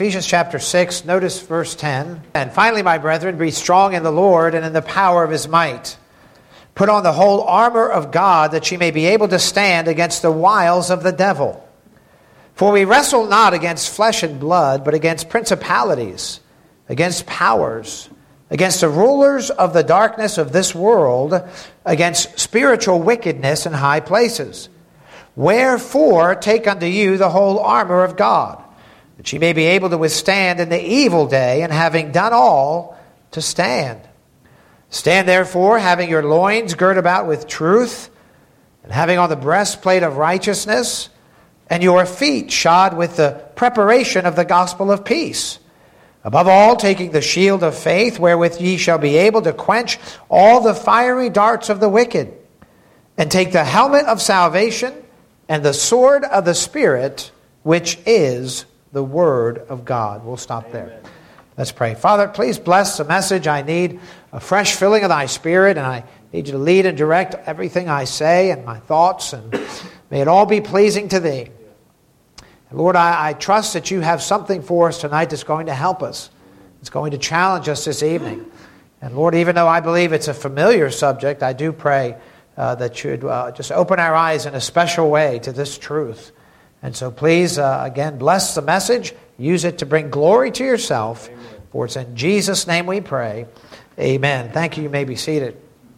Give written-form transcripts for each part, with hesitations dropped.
Ephesians chapter 6, notice verse 10. And finally, my brethren, be strong in the Lord and in the power of his might. Put on the whole armor of God, that ye may be able to stand against the wiles of the devil. For we wrestle not against flesh and blood, but against principalities, against powers, against the rulers of the darkness of this world, against spiritual wickedness in high places. Wherefore take unto you the whole armor of God, that ye may be able to withstand in the evil day, and having done all, to stand. Stand therefore, having your loins girt about with truth, and having on the breastplate of righteousness, and your feet shod with the preparation of the gospel of peace. Above all, taking the shield of faith, wherewith ye shall be able to quench all the fiery darts of the wicked, and take the helmet of salvation, and the sword of the Spirit, which is the Word of God. We'll stop there. Let's pray. Father, please bless the message. I need a fresh filling of thy Spirit, and I need you to lead and direct everything I say and my thoughts, and may it all be pleasing to thee. And Lord, I trust that you have something for us tonight that's going to help us. It's going to challenge us this evening. And Lord, even though I believe it's a familiar subject, I do pray that you'd just open our eyes in a special way to this truth. And so please, again, bless the message. Use it to bring glory to yourself. Amen. For it's in Jesus' name we pray. Amen. Thank you. You may be seated.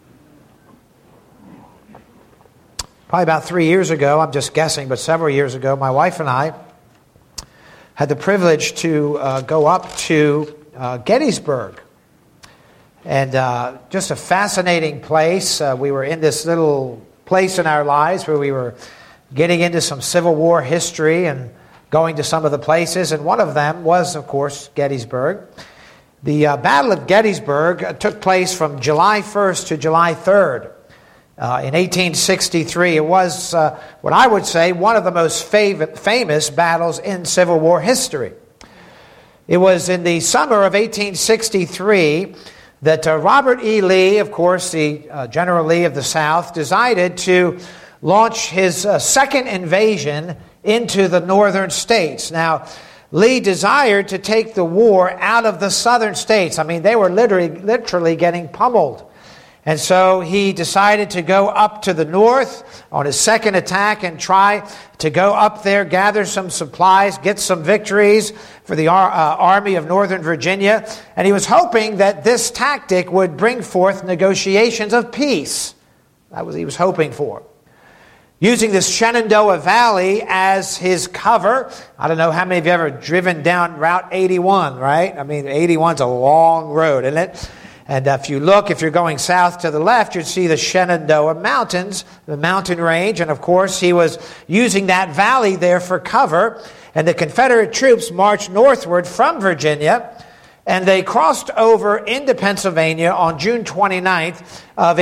Probably about 3 years ago, I'm just guessing, but several years ago, my wife and I had the privilege to go up to Gettysburg. And just a fascinating place. We were in this little place in our lives where we were getting into some Civil War history and going to some of the places. And one of them was, of course, Gettysburg. The Battle of Gettysburg took place from July 1st to July 3rd in 1863. It was, what I would say, one of the most famous battles in Civil War history. It was in the summer of 1863 that Robert E. Lee, of course, the General Lee of the South, decided to launch his second invasion into the northern states. Now, Lee desired to take the war out of the southern states. I mean, they were literally getting pummeled. And so he decided to go up to the north on his second attack and try to go up there, gather some supplies, get some victories for the Army of Northern Virginia. And he was hoping that this tactic would bring forth negotiations of peace. That was what he was hoping for. Using this Shenandoah Valley as his cover. I don't know how many of you have ever driven down Route 81, right? I mean, 81's a long road, isn't it? And if you're going south to the left, you'd see the Shenandoah Mountains, the mountain range. And of course, he was using that valley there for cover. And the Confederate troops marched northward from Virginia. And they crossed over into Pennsylvania on June 29th of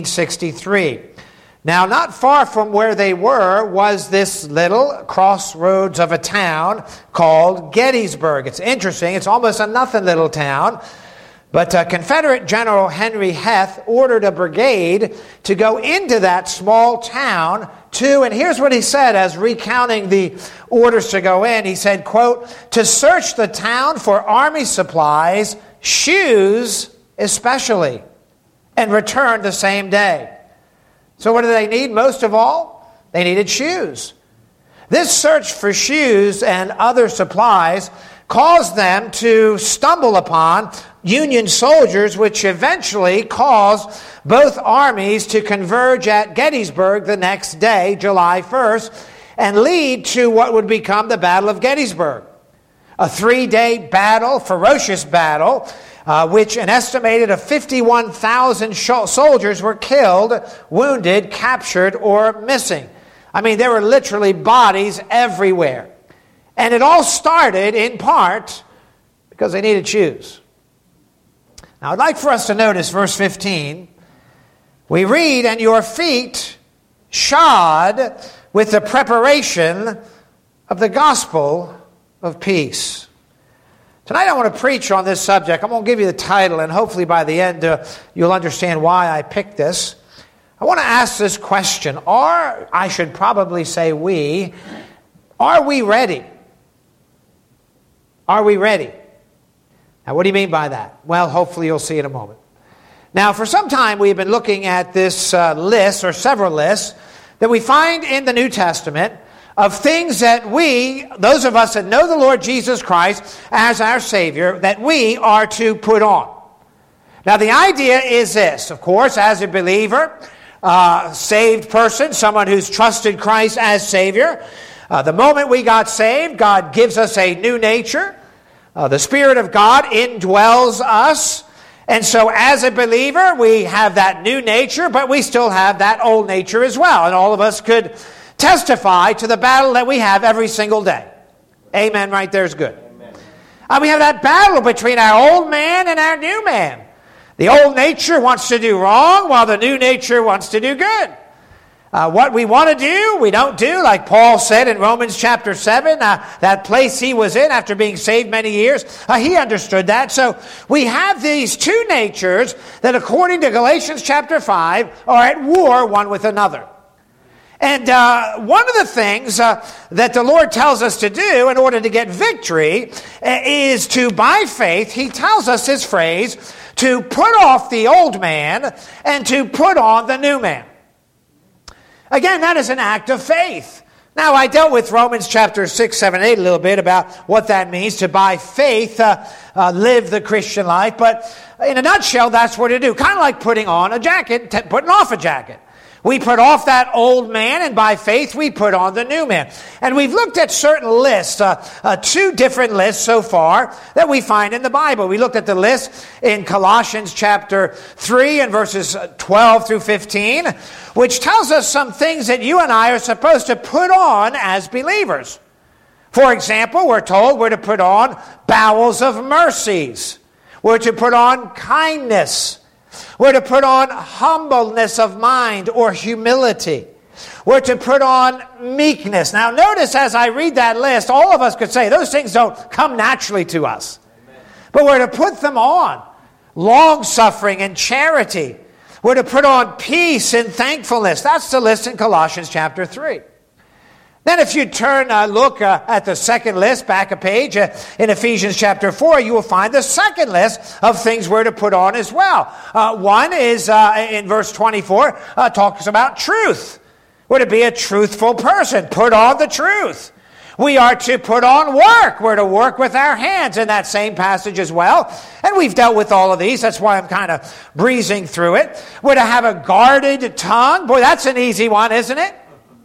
1863. Now, not far from where they were was this little crossroads of a town called Gettysburg. It's interesting. It's almost a nothing little town. But Confederate General Henry Heth ordered a brigade to go into that small town and here's what he said as recounting the orders to go in. He said, quote, to search the town for army supplies, shoes especially, and return the same day. So what do they need most of all? They needed shoes. This search for shoes and other supplies caused them to stumble upon Union soldiers, which eventually caused both armies to converge at Gettysburg the next day, July 1st, and lead to what would become the Battle of Gettysburg. A 3-day battle, ferocious battle, which an estimated of 51,000 soldiers were killed, wounded, captured, or missing. I mean, there were literally bodies everywhere. And it all started, in part, because they needed shoes. Now, I'd like for us to notice verse 15. We read, and your feet shod with the preparation of the gospel of peace. Tonight I want to preach on this subject. I'm going to give you the title, and hopefully by the end you'll understand why I picked this. I want to ask this question, or I should probably say are we ready? Are we ready? Now, what do you mean by that? Well, hopefully you'll see in a moment. Now, for some time, we've been looking at this list, or several lists, that we find in the New Testament of things that we, those of us that know the Lord Jesus Christ as our Savior, that we are to put on. Now, the idea is this, of course, as a believer, saved person, someone who's trusted Christ as Savior, the moment we got saved, God gives us a new nature. The Spirit of God indwells us. And so as a believer, we have that new nature, but we still have that old nature as well. And all of us could testify to the battle that we have every single day. Amen, right there is good. We have that battle between our old man and our new man. The old nature wants to do wrong, while the new nature wants to do good. What we want to do, we don't do, like Paul said in Romans chapter 7, that place he was in after being saved many years, he understood that. So we have these two natures that, according to Galatians chapter 5, are at war one with another. And one of the things that the Lord tells us to do in order to get victory is to, by faith, he tells us this phrase, to put off the old man and to put on the new man. Again, that is an act of faith. Now, I dealt with Romans chapter 6, 7, 8 a little bit about what that means to, by faith, live the Christian life. But in a nutshell, that's what to do. Kind of like putting on a jacket, putting off a jacket. We put off that old man, and by faith, we put on the new man. And we've looked at certain lists, two different lists so far that we find in the Bible. We looked at the list in Colossians chapter 3 and verses 12 through 15, which tells us some things that you and I are supposed to put on as believers. For example, we're told we're to put on bowels of mercies. We're to put on kindness. We're to put on humbleness of mind or humility. We're to put on meekness. Now notice as I read that list, all of us could say those things don't come naturally to us. Amen. But we're to put them on. Long-suffering and charity. We're to put on peace and thankfulness. That's the list in Colossians chapter 3. Then if you turn, look at the second list, back a page, in Ephesians chapter 4, you will find the second list of things we're to put on as well. One is, in verse 24, talks about truth. We're to be a truthful person. Put on the truth. We are to put on work. We're to work with our hands in that same passage as well. And we've dealt with all of these. That's why I'm kind of breezing through it. We're to have a guarded tongue. Boy, that's an easy one, isn't it?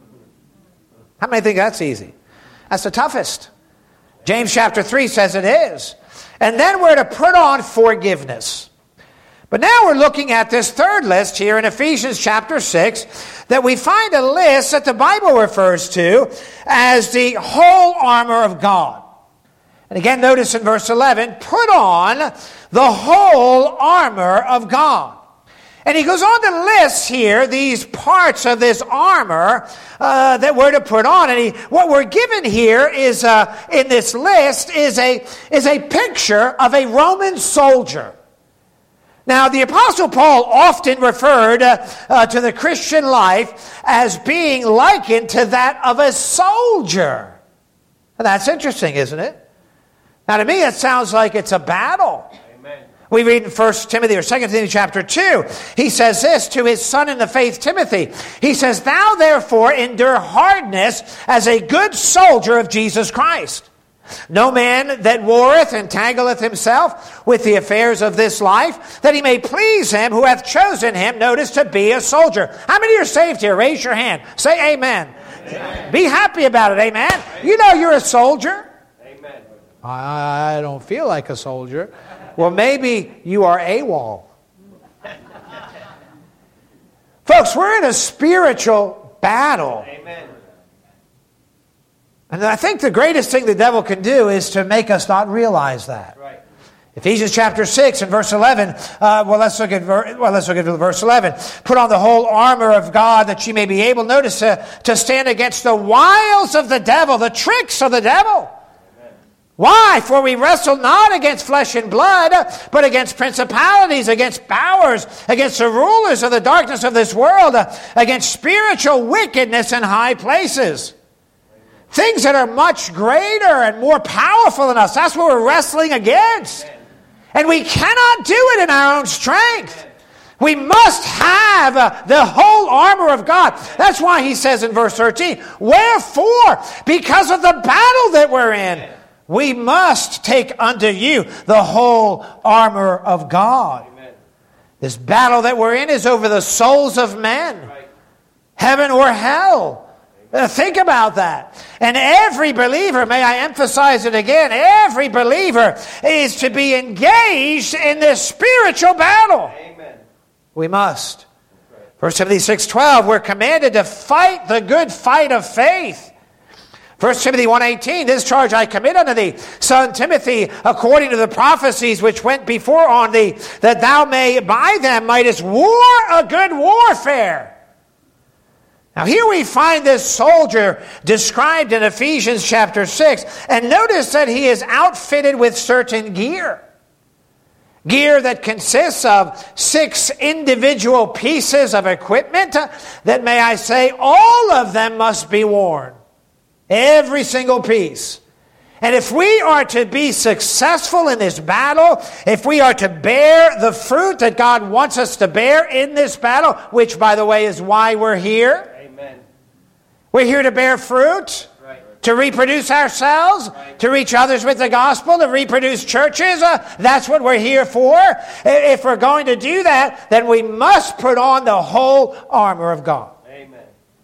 How many think that's easy? That's the toughest. James chapter 3 says it is. And then we're to put on forgiveness. But now we're looking at this third list here in Ephesians chapter 6, that we find a list that the Bible refers to as the whole armor of God. And again, notice in verse 11, put on the whole armor of God. And he goes on to list here these parts of this armor that we're to put on. And what we're given here is in this list is a picture of a Roman soldier. Now, the Apostle Paul often referred to the Christian life as being likened to that of a soldier. And that's interesting, isn't it? Now, to me, it sounds like it's a battle. We read in 1 Timothy or 2 Timothy chapter 2, he says this to his son in the faith, Timothy. He says, thou therefore endure hardness as a good soldier of Jesus Christ. No man that warreth entangleth himself with the affairs of this life, that he may please him who hath chosen him, notice, to be a soldier. How many are saved here? Raise your hand. Say amen. Amen. Be happy about it, amen. You know you're a soldier. Amen. I don't feel like a soldier. Well, maybe you are AWOL. Folks, we're in a spiritual battle. Amen. And I think the greatest thing the devil can do is to make us not realize that. Right. Ephesians chapter 6 and verse 11. Let's look at verse 11. Put on the whole armor of God that ye may be able, notice, to stand against the wiles of the devil, the tricks of the devil. Why? For we wrestle not against flesh and blood, but against principalities, against powers, against the rulers of the darkness of this world, against spiritual wickedness in high places. Things that are much greater and more powerful than us. That's what we're wrestling against. And we cannot do it in our own strength. We must have the whole armor of God. That's why he says in verse 13, wherefore, because of the battle that we're in, we must take unto you the whole armor of God. Amen. This battle that we're in is over the souls of men, heaven or hell. Think about that. And every believer, may I emphasize it again, every believer is to be engaged in this spiritual battle. Amen. We must. 1 Timothy 6:12, we're commanded to fight the good fight of faith. 1 Timothy 1:18, this charge I commit unto thee, son Timothy, according to the prophecies which went before on thee, that thou may by them mightest war a good warfare. Now here we find this soldier described in Ephesians chapter 6, and notice that he is outfitted with certain gear. Gear that consists of 6 individual pieces of equipment that, may I say, all of them must be worn. Every single piece. And if we are to be successful in this battle, if we are to bear the fruit that God wants us to bear in this battle, which, by the way, is why we're here. We're here to bear fruit, to reproduce ourselves, to reach others with the gospel, to reproduce churches. That's what we're here for. If we're going to do that, then we must put on the whole armor of God. Amen.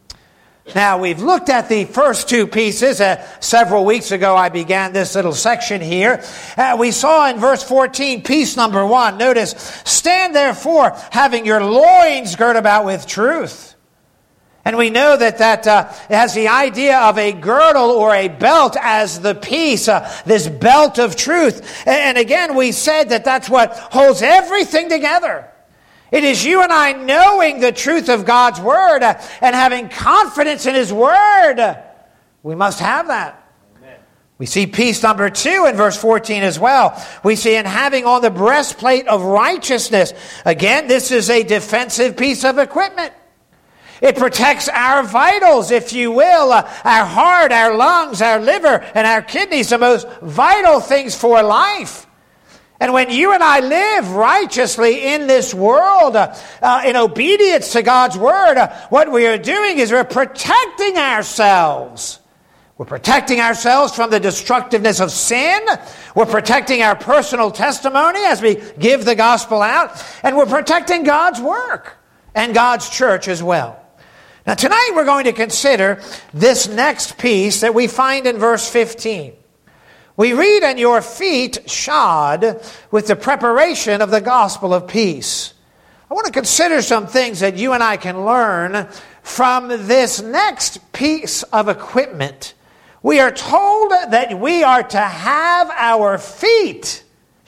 Now, we've looked at the first 2 pieces. Several weeks ago, I began this little section here. We saw in verse 14, piece number 1. Notice, stand therefore, having your loins girt about with truth. And we know that has the idea of a girdle or a belt as the piece, this belt of truth. And again, we said that that's what holds everything together. It is you and I knowing the truth of God's Word and having confidence in His Word. We must have that. Amen. We see piece number 2 in verse 14 as well. We see in having on the breastplate of righteousness. Again, this is a defensive piece of equipment. It protects our vitals, if you will, our heart, our lungs, our liver, and our kidneys, the most vital things for life. And when you and I live righteously in this world, in obedience to God's Word, what we are doing is we're protecting ourselves. We're protecting ourselves from the destructiveness of sin. We're protecting our personal testimony as we give the gospel out. And we're protecting God's work and God's church as well. Now tonight we're going to consider this next piece that we find in verse 15. We read, and your feet shod with the preparation of the gospel of peace. I want to consider some things that you and I can learn from this next piece of equipment. We are told that we are to have our feet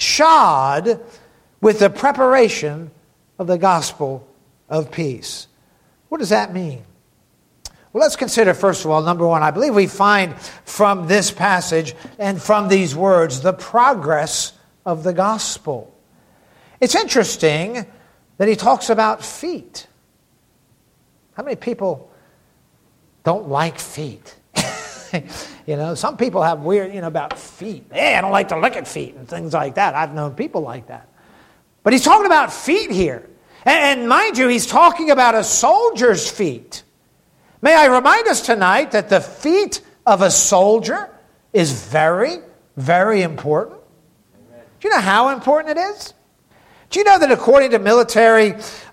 shod with the preparation of the gospel of peace. What does that mean? Well, let's consider, first of all, number 1, I believe we find from this passage and from these words the progress of the gospel. It's interesting that he talks about feet. How many people don't like feet? Some people have weird, about feet. Hey, I don't like to look at feet and things like that. I've known people like that. But he's talking about feet here. And mind you, he's talking about a soldier's feet. May I remind us tonight that the feet of a soldier is very, very important. Do you know how important it is? Do you know that according to military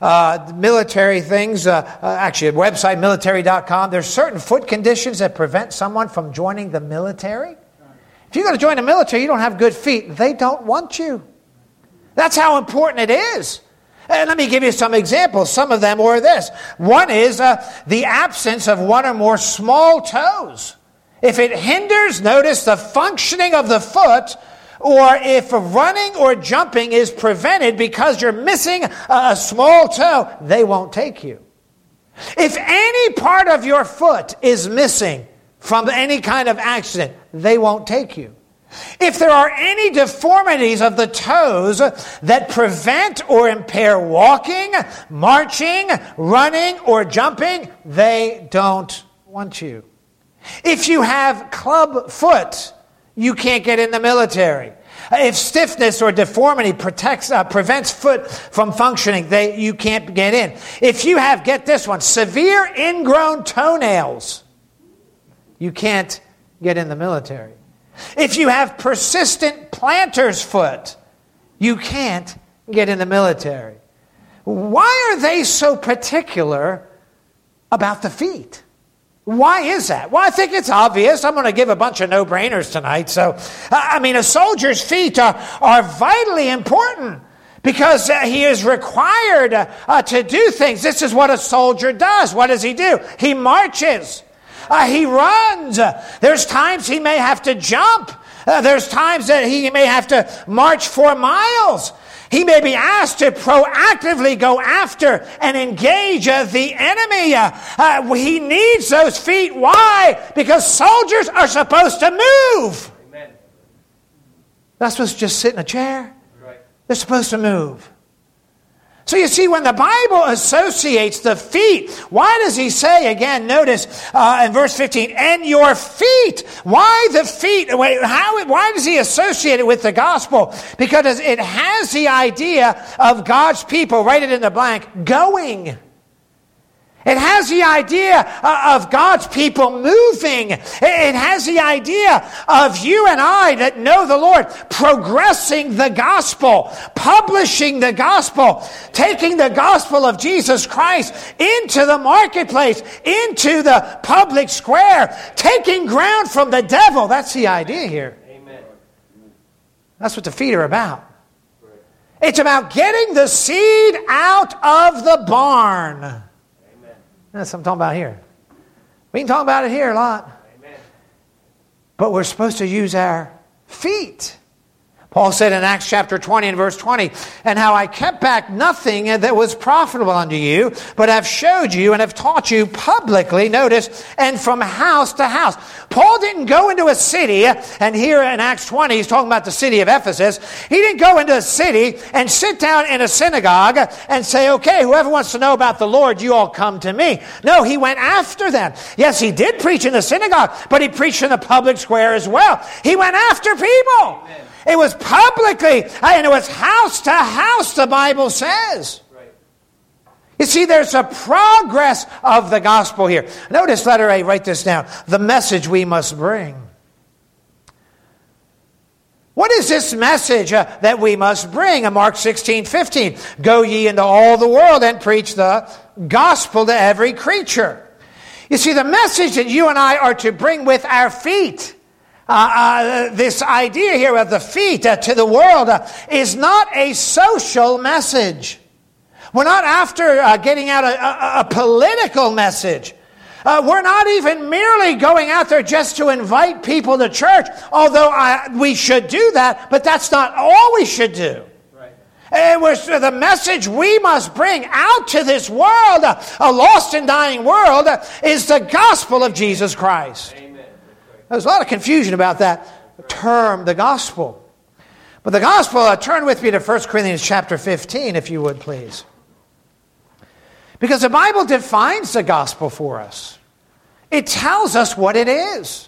things, actually at website military.com, there's certain foot conditions that prevent someone from joining the military? If you're going to join the military, you don't have good feet. They don't want you. That's how important it is. And let me give you some examples. Some of them were this. One is the absence of one or more small toes. If it hinders, notice, the functioning of the foot, or if running or jumping is prevented because you're missing a small toe, they won't take you. If any part of your foot is missing from any kind of accident, they won't take you. If there are any deformities of the toes that prevent or impair walking, marching, running, or jumping, they don't want you. If you have club foot, you can't get in the military. If stiffness or deformity prevents foot from functioning, you can't get in. If you have, get this one, severe ingrown toenails, you can't get in the military. If you have persistent planter's foot, you can't get in the military. Why are they so particular about the feet? Why is that? Well, I think it's obvious. I'm going to give a bunch of no-brainers tonight. So, a soldier's feet are vitally important because he is required to do things. This is what a soldier does. What does he do? He marches. He runs. There's times he may have to jump. There's times that he may have to march 4 miles. He may be asked to proactively go after and engage the enemy. He needs those feet. Why? Because soldiers are supposed to move. Amen. Not supposed to just sit in a chair. Right. They're supposed to move. So you see, when the Bible associates the feet, why does he say, again, notice in verse 15, and your feet? Why the feet? Why does he associate it with the gospel? Because it has the idea of God's people, write it in the blank, going. It has the idea of God's people moving. It has the idea of you and I that know the Lord progressing the gospel, publishing the gospel, taking the gospel of Jesus Christ into the marketplace, into the public square, taking ground from the devil. That's the idea here. Amen. That's what the feet are about. It's about getting the seed out of the barn. That's what I'm talking about here. We can talk about it here a lot. Amen. But we're supposed to use our feet. Paul said in Acts chapter 20 and verse 20, and how I kept back nothing that was profitable unto you, but have showed you and have taught you publicly, notice, and from house to house. Paul didn't go into a city, and here in Acts 20, he's talking about the city of Ephesus. He didn't go into a city and sit down in a synagogue and say, okay, whoever wants to know about the Lord, you all come to me. No, he went after them. Yes, he did preach in the synagogue, but he preached in the public square as well. He went after people. Amen. It was publicly, and it was house to house, the Bible says. Right. You see, there's a progress of the gospel here. Notice letter A, write this down. The message we must bring. What is this message that we must bring? In Mark 16:15, go ye into all the world and preach the gospel to every creature. You see, the message that you and I are to bring with our feet, this idea here of the feet to the world is not a social message. We're not after getting out a political message. We're not even merely going out there just to invite people to church, although we should do that, but that's not all we should do. Right. The message we must bring out to this world, a lost and dying world, is the gospel of Jesus Christ. There's a lot of confusion about that term, the gospel. But the gospel, turn with me to 1 Corinthians chapter 15, if you would, please. Because the Bible defines the gospel for us. It tells us what it is.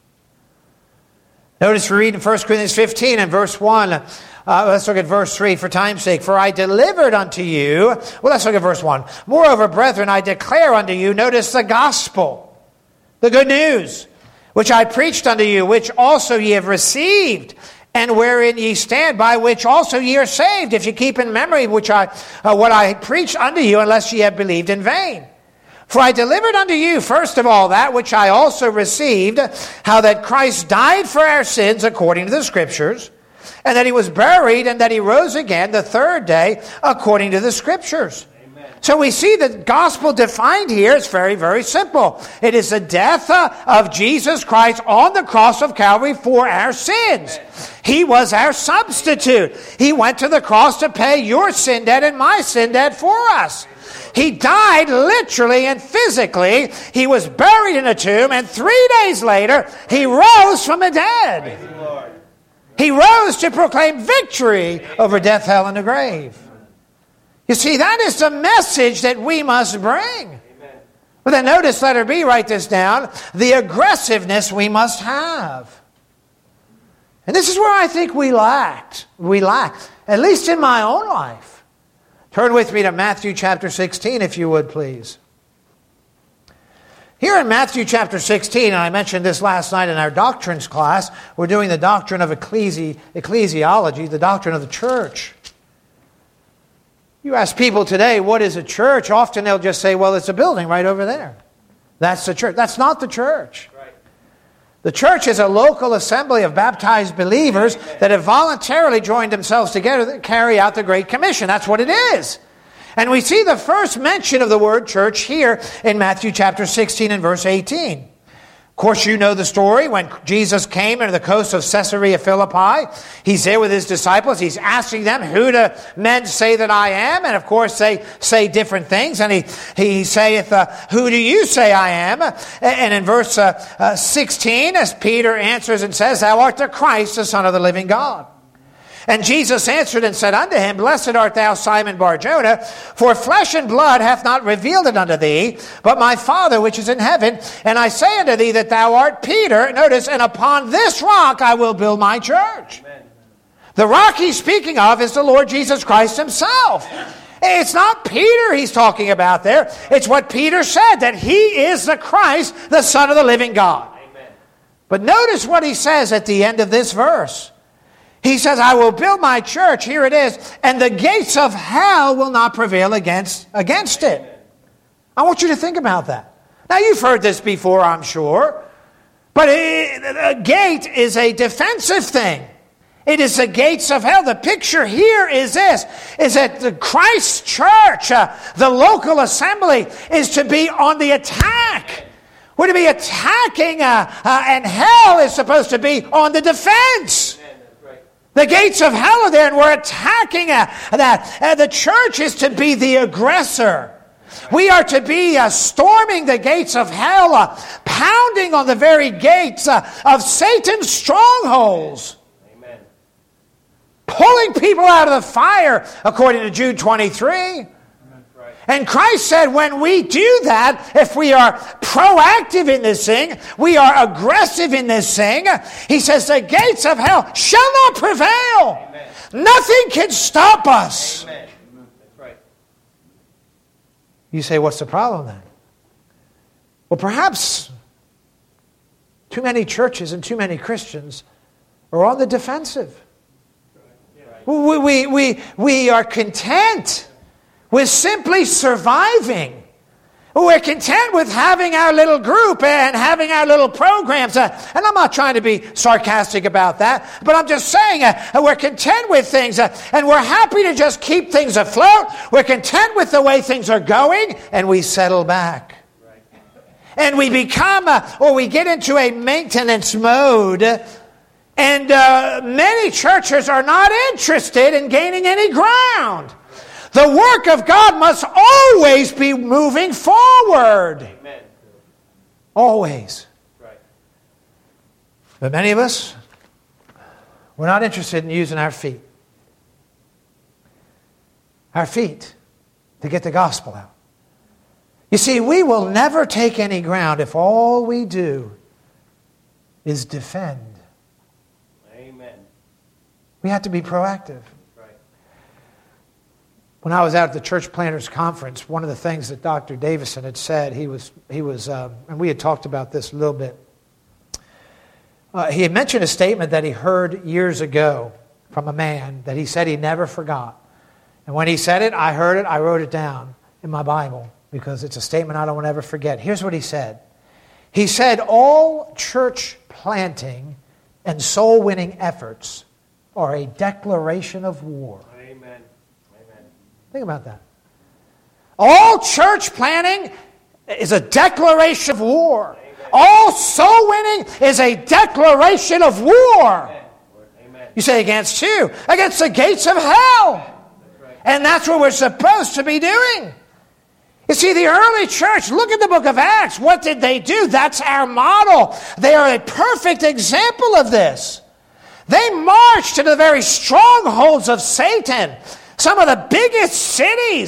Notice we read in 1 Corinthians 15 and verse 1. Let's look at verse 3 for time's sake. For I delivered unto you. Well, let's look at verse 1. Moreover, brethren, I declare unto you, notice the gospel, the good news, which I preached unto you, which also ye have received, and wherein ye stand, by which also ye are saved, if ye keep in memory what I preached unto you, unless ye have believed in vain. For I delivered unto you, first of all, that which I also received, how that Christ died for our sins according to the Scriptures, and that he was buried, and that he rose again the third day according to the Scriptures. So we see the gospel defined here is very, very simple. It is the death of Jesus Christ on the cross of Calvary for our sins. He was our substitute. He went to the cross to pay your sin debt and my sin debt for us. He died literally and physically. He was buried in a tomb, and 3 days later, he rose from the dead. He rose to proclaim victory over death, hell, and the grave. You see, that is the message that we must bring. Amen. But then notice, letter B, write this down, the aggressiveness we must have. And this is where I think we lack, at least in my own life. Turn with me to Matthew chapter 16, if you would, please. Here in Matthew chapter 16, and I mentioned this last night in our doctrines class, we're doing the doctrine of ecclesiology, the doctrine of the church. You ask people today, what is a church? Often they'll just say, well, it's a building right over there. That's the church. That's not the church. Right. The church is a local assembly of baptized believers that have voluntarily joined themselves together to carry out the Great Commission. That's what it is. And we see the first mention of the word church here in Matthew chapter 16 and verse 18. Of course, you know the story. When Jesus came into the coast of Caesarea Philippi, he's there with his disciples. He's asking them, who do men say that I am? And of course, they say different things. And he saith, who do you say I am? And in verse 16, as Peter answers and says, thou art the Christ, the Son of the living God. And Jesus answered and said unto him, blessed art thou, Simon Bar-Jonah, for flesh and blood hath not revealed it unto thee, but my Father which is in heaven. And I say unto thee that thou art Peter, notice, and upon this rock I will build my church. Amen. The rock he's speaking of is the Lord Jesus Christ himself. It's not Peter he's talking about there. It's what Peter said, that he is the Christ, the Son of the living God. Amen. But notice what he says at the end of this verse. He says, I will build my church, here it is, and the gates of hell will not prevail against it. I want you to think about that. Now, you've heard this before, I'm sure, but a gate is a defensive thing. It is the gates of hell. The picture here is this, is that the Christ church, the local assembly, is to be on the attack. We're to be attacking, and hell is supposed to be on the defense. The gates of hell are there, and we're attacking that. The church is to be the aggressor. We are to be storming the gates of hell, pounding on the very gates of Satan's strongholds. Amen. Pulling people out of the fire, according to Jude 23. And Christ said when we do that, if we are proactive in this thing, we are aggressive in this thing, he says the gates of hell shall not prevail. Amen. Nothing can stop us. Amen. That's right. You say, what's the problem then? Well, perhaps too many churches and too many Christians are on the defensive. We are content with simply surviving. We're content with having our little group and having our little programs. And I'm not trying to be sarcastic about that, but I'm just saying we're content with things and we're happy to just keep things afloat. We're content with the way things are going and we settle back. Right. And we become, or we get into a maintenance mode. And many churches are not interested in gaining any ground. The work of God must always be moving forward. Amen. Always. Right. But many of us, we're not interested in using our feet. Our feet to get the gospel out. You see, we will never take any ground if all we do is defend. Amen. We have to be proactive. When I was out at the Church Planters Conference, one of the things that Dr. Davison had said, he was, and we had talked about this a little bit. He had mentioned a statement that he heard years ago from a man that he said he never forgot. And when he said it, I heard it, I wrote it down in my Bible because it's a statement I don't want to ever forget. Here's what he said. He said, all church planting and soul winning efforts are a declaration of war. Amen. Think about that. All church planting is a declaration of war. Amen. All soul winning is a declaration of war. Amen. You say against who? Against the gates of hell. That's right. And that's what we're supposed to be doing. You see, the early church, look at the book of Acts. What did they do? That's our model. They are a perfect example of this. They marched to the very strongholds of Satan. Some of the biggest cities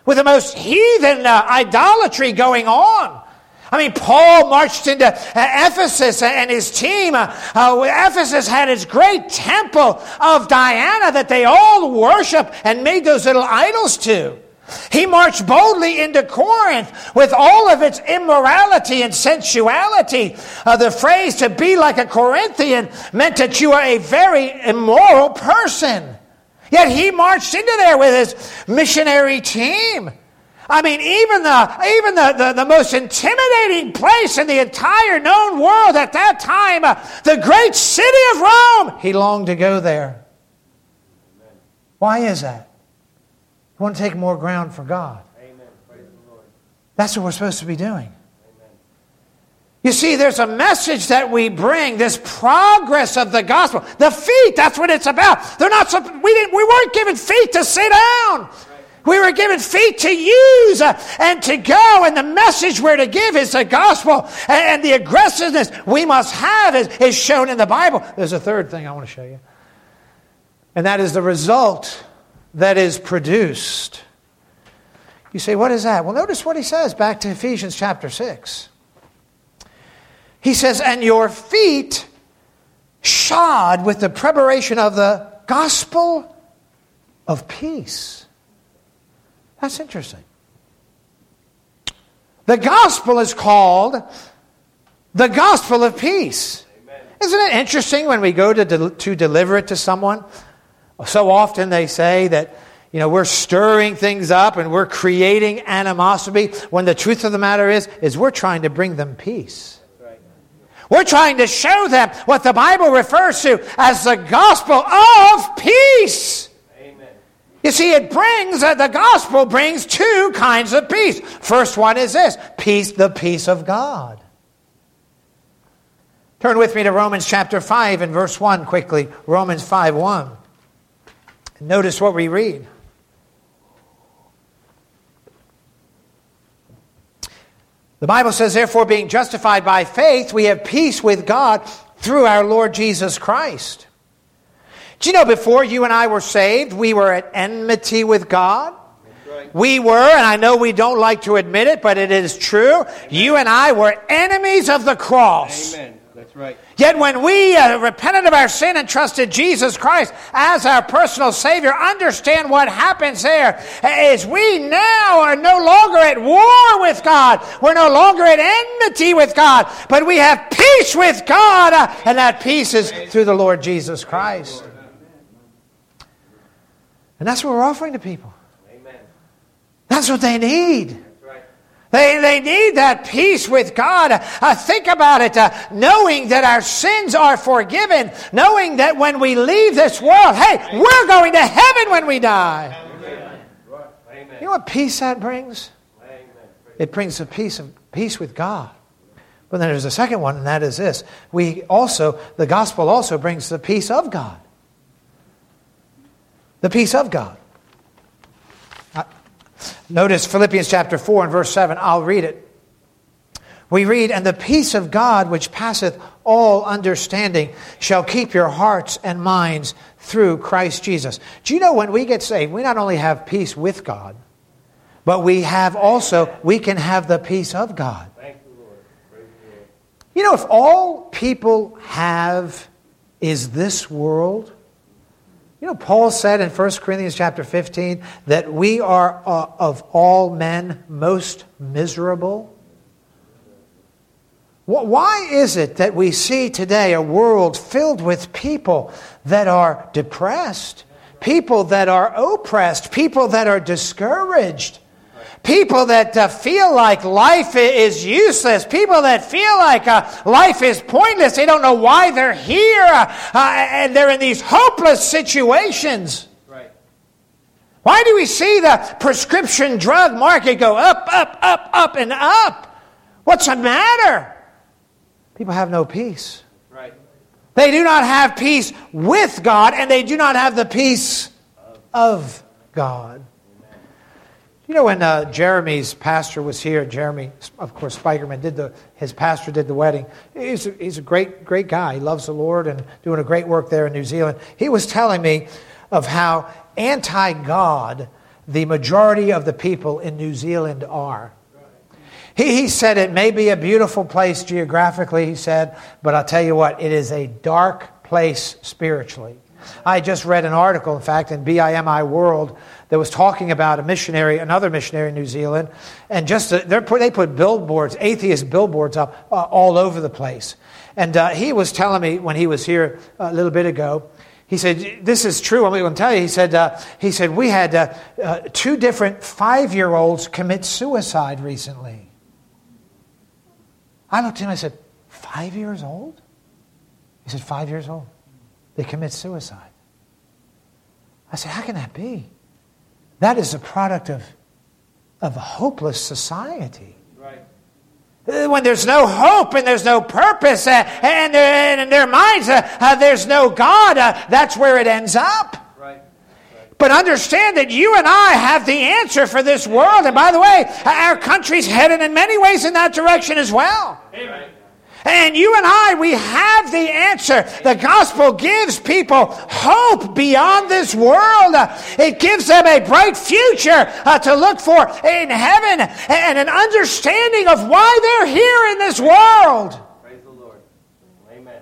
with the most heathen idolatry going on. I mean, Paul marched into Ephesus and his team. Ephesus had its great temple of Diana that they all worship and made those little idols to. He marched boldly into Corinth with all of its immorality and sensuality. The phrase "to be like a Corinthian" meant that you are a very immoral person. Yet he marched into there with his missionary team. I mean, even the most intimidating place in the entire known world at that time, the great city of Rome, he longed to go there. Amen. Why is that? We want to take more ground for God. Amen. Praise the Lord. That's what we're supposed to be doing. Amen. You see, there's a message that we bring, this progress of the gospel. The feet, that's what it's about. We weren't given feet to sit down. We were given feet to use and to go. And the message we're to give is the gospel. And the aggressiveness we must have is shown in the Bible. There's a third thing I want to show you. And that is the result that is produced. You say, what is that? Well, notice what he says back to Ephesians chapter 6. He says, and your feet shod with the preparation of the gospel of peace. That's interesting. The gospel is called the gospel of peace. Amen. Isn't it interesting when we go to deliver it to someone? So often they say that, we're stirring things up and we're creating animosity, when the truth of the matter is we're trying to bring them peace. Right. We're trying to show them what the Bible refers to as the gospel of peace. You see, the gospel brings two kinds of peace. First one is this, peace, the peace of God. Turn with me to Romans chapter 5 and verse 1 quickly. Romans 5:1. Notice what we read. The Bible says, therefore, being justified by faith, we have peace with God through our Lord Jesus Christ. Do you know, before you and I were saved, we were at enmity with God? Right. We were, and I know we don't like to admit it, but it is true. Amen. You and I were enemies of the cross. Amen. That's right. Yet when we repented of our sin and trusted Jesus Christ as our personal Savior, understand what happens there is we now are no longer at war with God. We're no longer at enmity with God, but we have peace with God, and that peace is through the Lord Jesus Christ. And that's what we're offering to people. Amen. That's what they need. That's right. They need that peace with God. Think about it. Knowing that our sins are forgiven. Knowing that when we leave this world, hey, we're going to heaven when we die. Amen. You know what peace that brings? Amen. It brings a peace with God. But then there's a second one, and that is this. The gospel also brings the peace of God. The peace of God. Notice Philippians chapter 4 and verse 7. I'll read it. We read, and the peace of God, which passeth all understanding, shall keep your hearts and minds through Christ Jesus. Do you know when we get saved, we not only have peace with God, but we can have the peace of God. Thank you, Lord. Praise the Lord. If all people have is this world, Paul said in 1 Corinthians chapter 15 that we are of all men most miserable. Why is it that we see today a world filled with people that are depressed, people that are oppressed, people that are discouraged, people that feel like life is useless. People that feel like life is pointless. They don't know why they're here. And they're in these hopeless situations. Right. Why do we see the prescription drug market go up, up, up, up, and up? What's the matter? People have no peace. Right. They do not have peace with God, and they do not have the peace of God. When Jeremy's pastor was here, Jeremy, of course, Spikerman his pastor did the wedding. He's a great guy. He loves the Lord and doing a great work there in New Zealand. He was telling me of how anti-God the majority of the people in New Zealand are. He said it may be a beautiful place geographically, he said, but I'll tell you what, it is a dark place spiritually. I just read an article, in fact, in BIMI World that was talking about another missionary in New Zealand, and they put billboards, atheist billboards up all over the place. And he was telling me when he was here a little bit ago, he said, this is true, I'm going to tell you, he said we had 2 different 5-year-olds commit suicide recently. I looked at him and I said, 5 years old? He said, 5 years old. They commit suicide. I said, how can that be? That is a product of a hopeless society. Right. When there's no hope and there's no purpose and in their minds there's no God, that's where it ends up. Right. But understand that you and I have the answer for this world. And by the way, our country's headed in many ways in that direction as well. Amen. And you and I, we have the answer. The gospel gives people hope beyond this world. It gives them a bright future to look for in heaven and an understanding of why they're here in this world. Praise the Lord. Amen.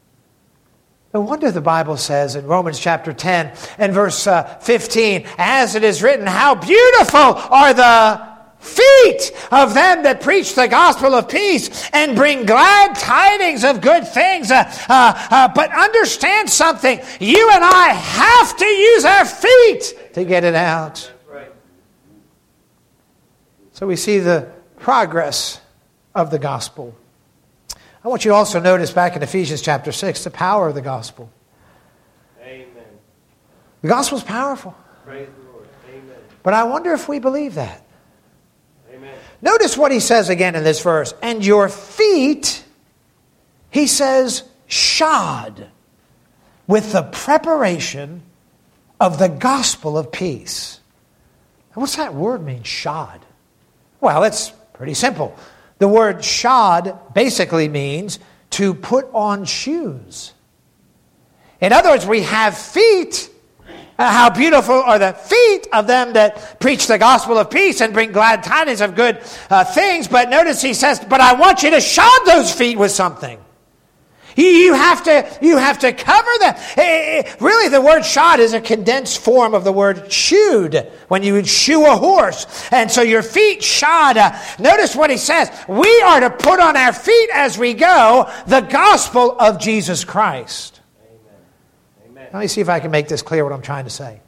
No wonder the Bible says in Romans chapter 10 and verse 15, as it is written, how beautiful are the feet of them that preach the gospel of peace and bring glad tidings of good things. But understand something. You and I have to use our feet to get it out. Right. So we see the progress of the gospel. I want you to also notice back in Ephesians chapter 6, the power of the gospel. Amen. The gospel is powerful. Praise the Lord. Amen. But I wonder if we believe that. Notice what he says again in this verse. And your feet, he says, shod with the preparation of the gospel of peace. What's that word mean, shod? Well, it's pretty simple. The word shod basically means to put on shoes. In other words, we have feet. How beautiful are the feet of them that preach the gospel of peace and bring glad tidings of good things. But notice he says, but I want you to shod those feet with something. You have to cover them. Really, the word shod is a condensed form of the word shoed, when you would shoe a horse. And so your feet shod. Notice what he says. We are to put on our feet as we go the gospel of Jesus Christ. Let me see if I can make this clear what I'm trying to say.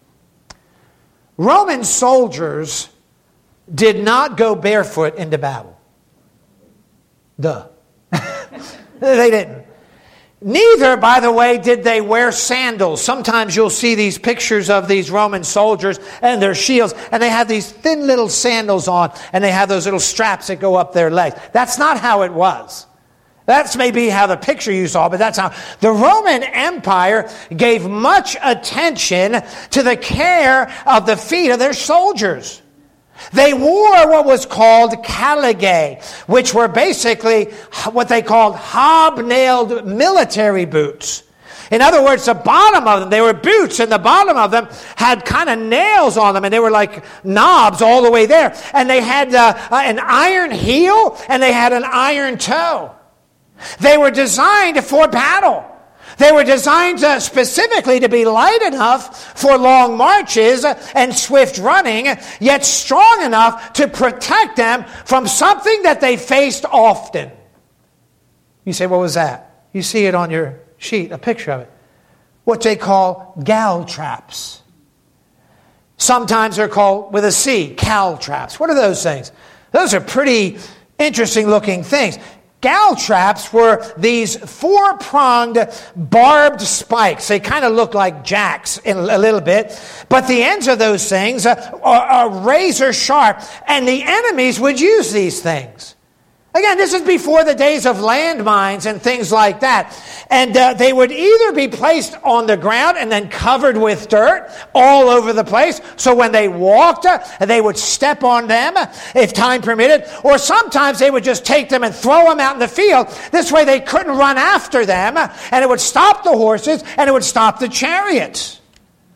Roman soldiers did not go barefoot into battle. Duh. They didn't. Neither, by the way, did they wear sandals. Sometimes you'll see these pictures of these Roman soldiers and their shields, and they have these thin little sandals on, and they have those little straps that go up their legs. That's not how it was. That's maybe how the picture you saw, but that's how. The Roman Empire gave much attention to the care of the feet of their soldiers. They wore what was called caligae, which were basically what they called hobnailed military boots. In other words, the bottom of them, they were boots, and the bottom of them had kind of nails on them, and they were like knobs all the way there. And they had an iron heel, and they had an iron toe. They were designed for battle. They were designed specifically to be light enough for long marches and swift running, yet strong enough to protect them from something that they faced often. You say, what was that? You see it on your sheet, a picture of it. What they call gal traps. Sometimes they're called with a C, cal traps. What are those things? Those are pretty interesting looking things. Gal traps were these 4-pronged barbed spikes. They kind of look like jacks in a little bit. But the ends of those things are razor sharp. And the enemies would use these things. Again, this is before the days of landmines and things like that. And they would either be placed on the ground and then covered with dirt all over the place. So when they walked, they would step on them if time permitted. Or sometimes they would just take them and throw them out in the field. This way they couldn't run after them. And it would stop the horses and it would stop the chariots.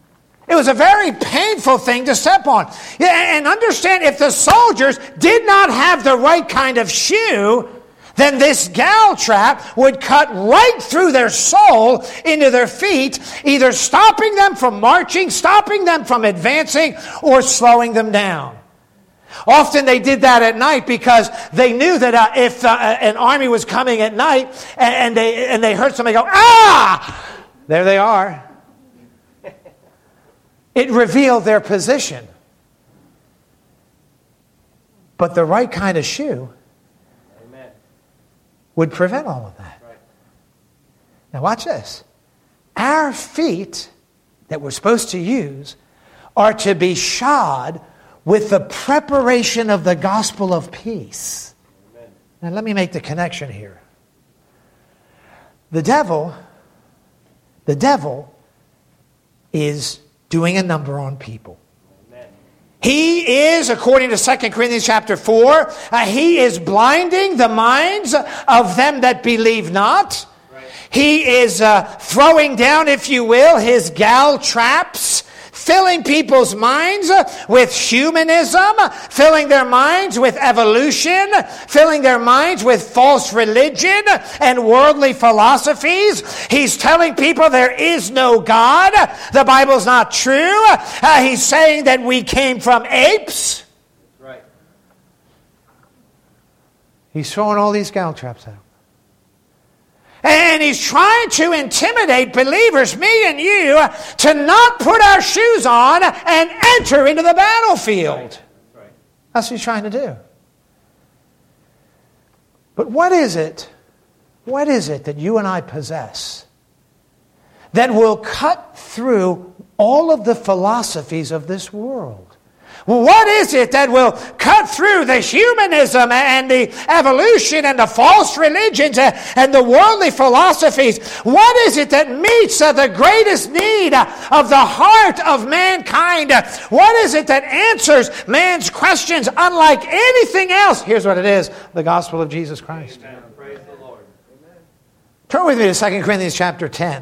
It was a very painful thing to step on. And understand, if the soldiers did not have the right kind of shoe, then this gal trap would cut right through their sole into their feet, either stopping them from marching, stopping them from advancing, or slowing them down. Often they did that at night because they knew that if an army was coming at night and they heard somebody go, "Ah!" There they are. It revealed their position. But the right kind of shoe would prevent all of that. Right. Now watch this. Our feet that we're supposed to use are to be shod with the preparation of the gospel of peace. Amen. Now let me make the connection here. The devil is doing a number on people. Amen. He is, according to 2 Corinthians chapter 4, he is blinding the minds of them that believe not. Right. He is throwing down, if you will, his gal traps, filling people's minds with humanism, filling their minds with evolution, filling their minds with false religion and worldly philosophies. He's telling people there is no God. The Bible's not true. He's saying that we came from apes. Right. He's throwing all these gal traps out. And he's trying to intimidate believers, me and you, to not put our shoes on and enter into the battlefield. Right. That's what he's trying to do. But what is it that you and I possess that will cut through all of the philosophies of this world? What is it that will cut through the humanism and the evolution and the false religions and the worldly philosophies? What is it that meets the greatest need of the heart of mankind? What is it that answers man's questions unlike anything else? Here's what it is: the gospel of Jesus Christ. Amen. Praise the Lord. Amen. Turn with me to 2 Corinthians chapter 10.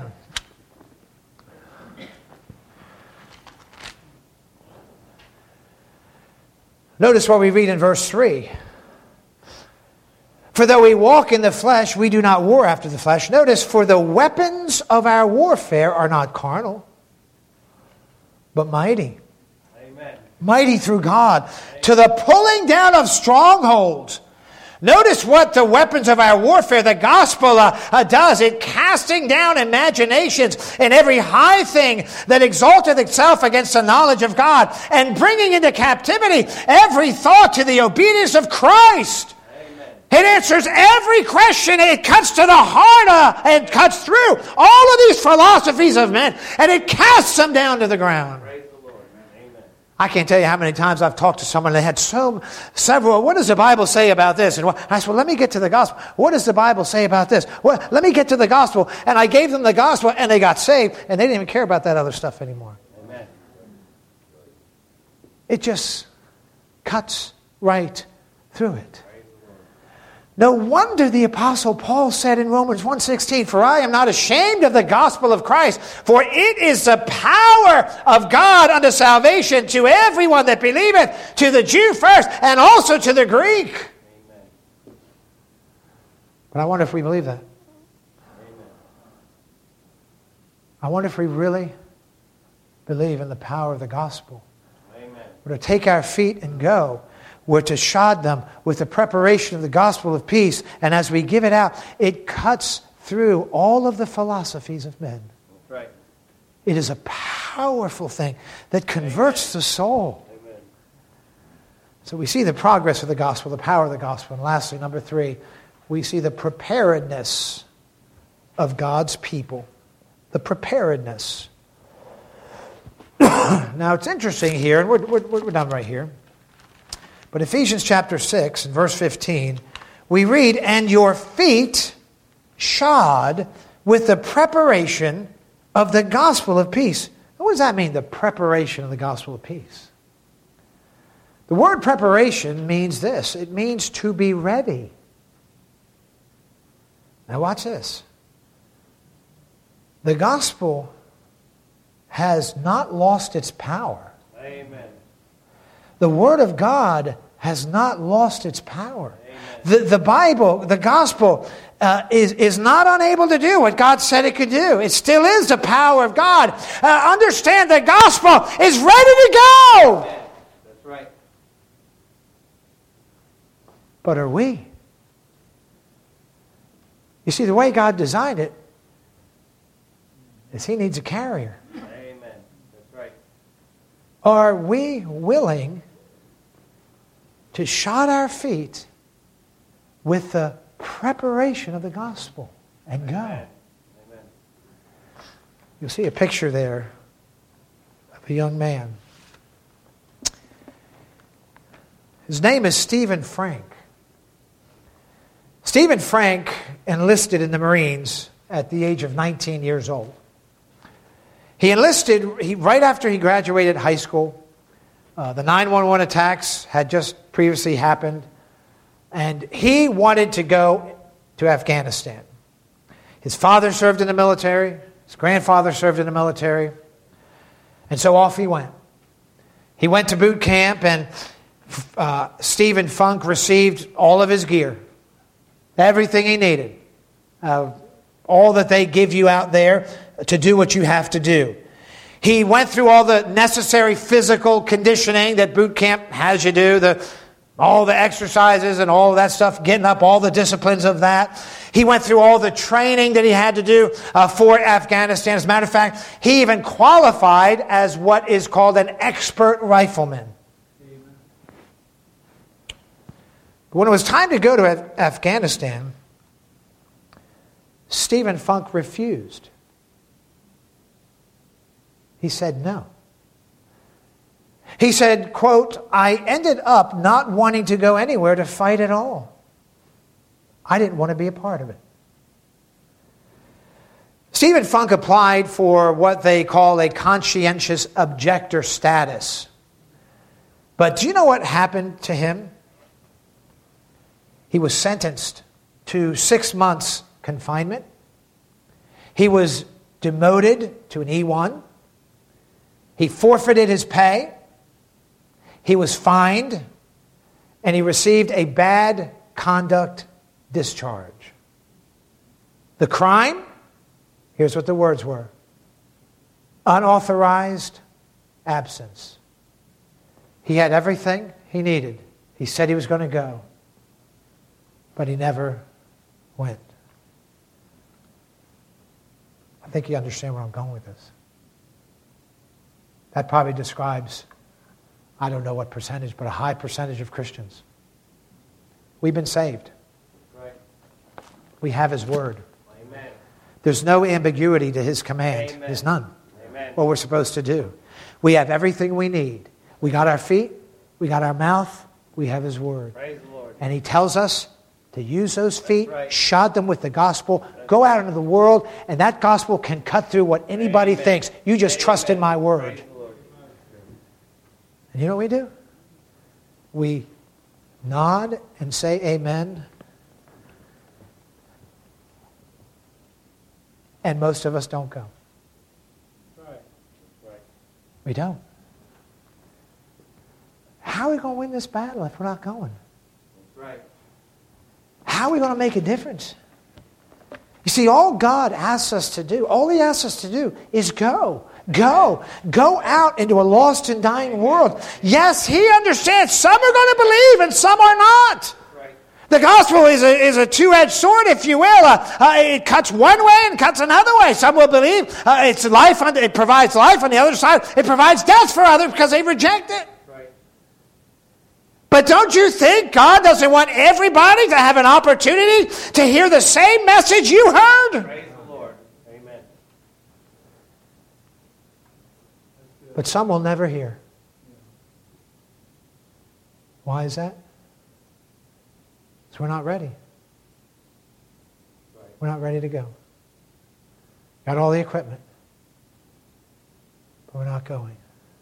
Notice what we read in verse 3. For though we walk in the flesh, we do not war after the flesh. Notice, for the weapons of our warfare are not carnal, but mighty. Amen. Mighty through God to the pulling down of strongholds. Notice what the weapons of our warfare, the gospel, does. It casting down imaginations and every high thing that exalteth itself against the knowledge of God, and bringing into captivity every thought to the obedience of Christ. Amen. It answers every question. It cuts to the heart and cuts through all of these philosophies of men, and it casts them down to the ground. Praise the Lord. Amen. I can't tell you how many times I've talked to someone that had several, what does the Bible say about this? And I said, well, let me get to the gospel. What does the Bible say about this? Well, let me get to the gospel. And I gave them the gospel, and they got saved, and they didn't even care about that other stuff anymore. Amen. It just cuts right through it. No wonder the Apostle Paul said in Romans 1:16, for I am not ashamed of the gospel of Christ, for it is the power of God unto salvation to everyone that believeth, to the Jew first, and also to the Greek. Amen. But I wonder if we believe that. Amen. I wonder if we really believe in the power of the gospel. Amen. We're to take our feet and go. We're to shod them with the preparation of the gospel of peace. And as we give it out, it cuts through all of the philosophies of men. That's right. It is a powerful thing that converts the soul. Amen. So we see the progress of the gospel, the power of the gospel. And lastly, number 3, we see the preparedness of God's people. The preparedness. Now it's interesting here, and we're done right here. But Ephesians chapter 6 and verse 15, we read, and your feet shod with the preparation of the gospel of peace. What does that mean, the preparation of the gospel of peace? The word preparation means this. It means to be ready. Now watch this. The gospel has not lost its power. Amen. The Word of God has not lost its power. Amen. The Bible, the gospel, is not unable to do what God said it could do. It still is the power of God. Understand the gospel is ready to go. Amen. That's right. But are we? You see, the way God designed it is He needs a carrier. Amen. That's right. Are we willing to shod our feet with the preparation of the gospel and go? Amen. Amen. You'll see a picture there of a young man. His name is Stephen Frank. Stephen Frank enlisted in the Marines at the age of 19 years old. He enlisted right after he graduated high school. The 9/11 attacks had just previously happened, and he wanted to go to Afghanistan. His father served in the military. His grandfather served in the military. And so off he went. He went to boot camp, and Stephen Funk received all of his gear. Everything he needed. All that they give you out there to do what you have to do. He went through all the necessary physical conditioning that boot camp has you do, all the exercises and all of that stuff, getting up, all the disciplines of that. He went through all the training that he had to do for Afghanistan. As a matter of fact, he even qualified as what is called an expert rifleman. But when it was time to go to Afghanistan, Stephen Funk refused. He said no. He said, quote, "I ended up not wanting to go anywhere to fight at all. I didn't want to be a part of it." Stephen Funk applied for what they call a conscientious objector status. But do you know what happened to him? He was sentenced to 6 months confinement. He was demoted to an E1. He forfeited his pay. He was fined. And he received a bad conduct discharge. The crime? Here's what the words were. Unauthorized absence. He had everything he needed. He said he was going to go. But he never went. I think you understand where I'm going with this. That probably describes, I don't know what percentage, but a high percentage of Christians. We've been saved. Right. We have His Word. Amen. There's no ambiguity to His command. Amen. There's none. Amen. What we're supposed to do. We have everything we need. We got our feet. We got our mouth. We have His Word. Praise the Lord. And He tells us to use those feet, right. shod them with the gospel, go out into the world, and that gospel can cut through what anybody Amen. thinks. You just trust in my word. Praise the Lord. And you know what we do? We nod and say amen. And most of us don't go. Right. Right. We don't. How are we going to win this battle if we're not going? Right. How are we going to make a difference? You see, all God asks us to do, all He asks us to do is go. Go. Go out into a lost and dying world. Yes, He understands some are going to believe and some are not. Right. The gospel is a two-edged sword, if you will. It cuts one way and cuts another way. Some will believe it's life. It provides life. On the other side, it provides death for others because they reject it. But don't you think God doesn't want everybody to have an opportunity to hear the same message you heard? Praise the Lord. Amen. But some will never hear. Why is that? Because we're not ready. We're not ready to go. Got all the equipment, but we're not going.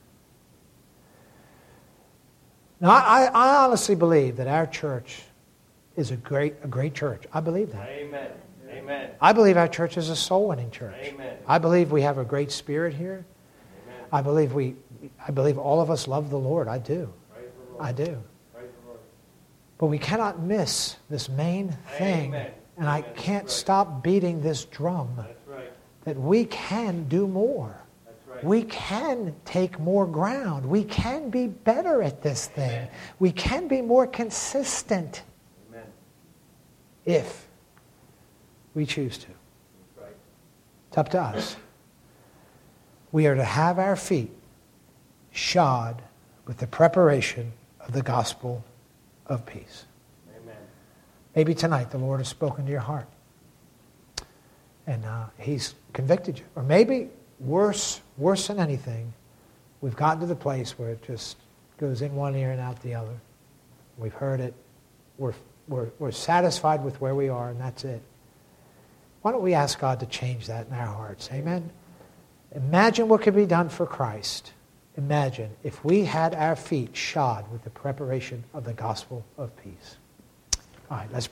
Now, I honestly believe that our church is a great church. I believe that. Amen. Amen. I believe our church is a soul-winning church. Amen. I believe we have a great spirit here. I believe all of us love the Lord. I do. Praise the Lord. I do. Praise the Lord. But we cannot miss this main thing. Amen. And I Amen. can't That's right. stop beating this drum That's right. that we can do more. That's right. We can take more ground. We can be better at this thing. Amen. We can be more consistent Amen. if we choose to. That's right. It's up to us. We are to have our feet shod with the preparation of the gospel of peace. Amen. Maybe tonight the Lord has spoken to your heart. And He's convicted you. Or maybe, worse than anything, we've gotten to the place where it just goes in one ear and out the other. We've heard it. We're satisfied with where we are, and that's it. Why don't we ask God to change that in our hearts? Amen? Imagine what could be done for Christ. Imagine if we had our feet shod with the preparation of the gospel of peace. All right, let's pray.